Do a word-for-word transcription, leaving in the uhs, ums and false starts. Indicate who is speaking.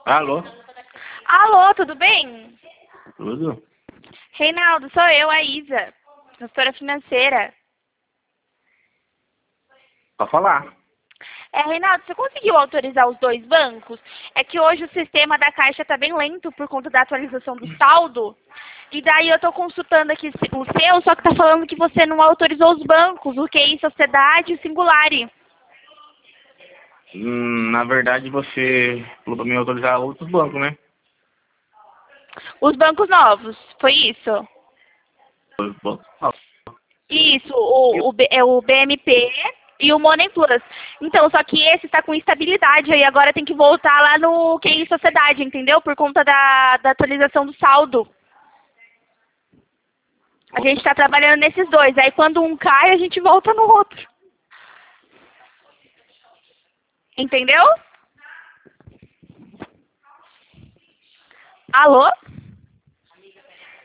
Speaker 1: Alô?
Speaker 2: Alô, tudo bem?
Speaker 1: Tudo?
Speaker 2: Reinaldo, sou eu, a Isa, gestora financeira.
Speaker 1: Pode falar.
Speaker 2: É, Reinaldo, você conseguiu autorizar os dois bancos? É que hoje o sistema da Caixa está bem lento por conta da atualização do saldo. E daí eu estou consultando aqui o seu, só que está falando que você não autorizou os bancos, o Q I Sociedade e o Singulari.
Speaker 1: Hum, na verdade, você falou pra mim autorizar outros bancos, né?
Speaker 2: Os bancos novos, foi isso?
Speaker 1: Os bancos. Ah,
Speaker 2: Isso, o, o, B- é o B M P e o Money Plus. Então, só que esse está com instabilidade aí, agora tem que voltar lá no Q I Sociedade, entendeu? Por conta da, da atualização do saldo. A gente está trabalhando nesses dois. Aí quando um cai, a gente volta no outro. Entendeu? Alô?